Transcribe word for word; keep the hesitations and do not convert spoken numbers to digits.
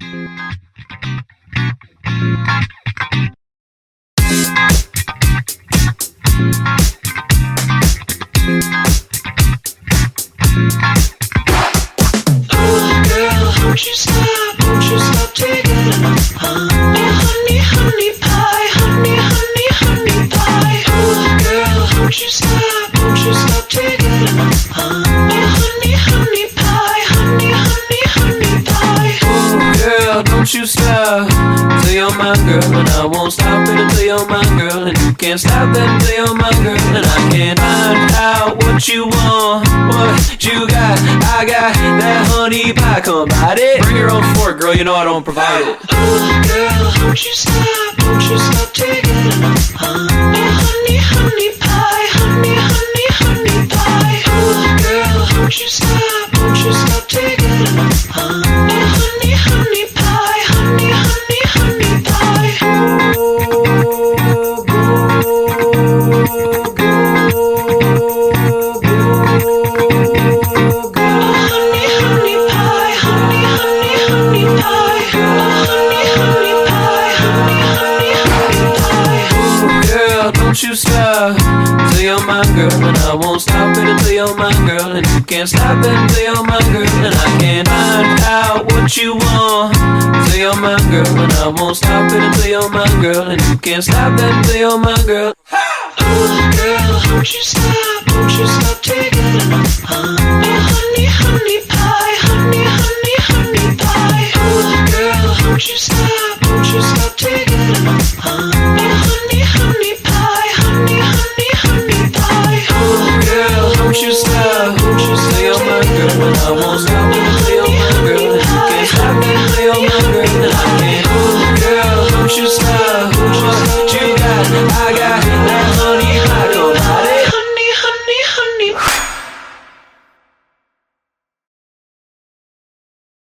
Won't you stop, won't you stop taking enough, huh? Oh, honey, honey pie, honey, honey, honey pie. Oh, girl, won't you stop, won't you stop taking enough, huh? Oh, honey, honey pie, honey, honey, honey pie. Oh, girl, don't you stop till you're my girl, and I won't stop it until you're my girl, and you can't stop it until you're my girl, and I can't find out what you want, what you got. I got that honey pie, come bite it. Bring your own fork, girl, you know I don't provide it. Oh, girl, won't you stop, won't you stop taking enough, huh? Oh, honey, honey pie, honey, honey, honey pie. Oh, girl, won't you stop, won't you stop taking enough, huh? Oh, honey, honey pie, honey, honey, honey pie. Don't you stop till you're my girl, and I won't stop it until you're my girl, and you can't stop it until you're my girl, and I can't find out what you want till you're my girl, and I won't stop it until you're my girl, and you can't stop it until you're my girl. Oh, girl, won't you stop, won't you stop taking enough, huh? Oh, honey, honey pie, honey, honey, honey pie. Oh, girl, won't you stop, won't you stop taking enough, huh? Oh, honey, honey pie, honey, honey, honey pie. Oh, girl, don't you stop, won't you stay on my girl, and I won't stop it.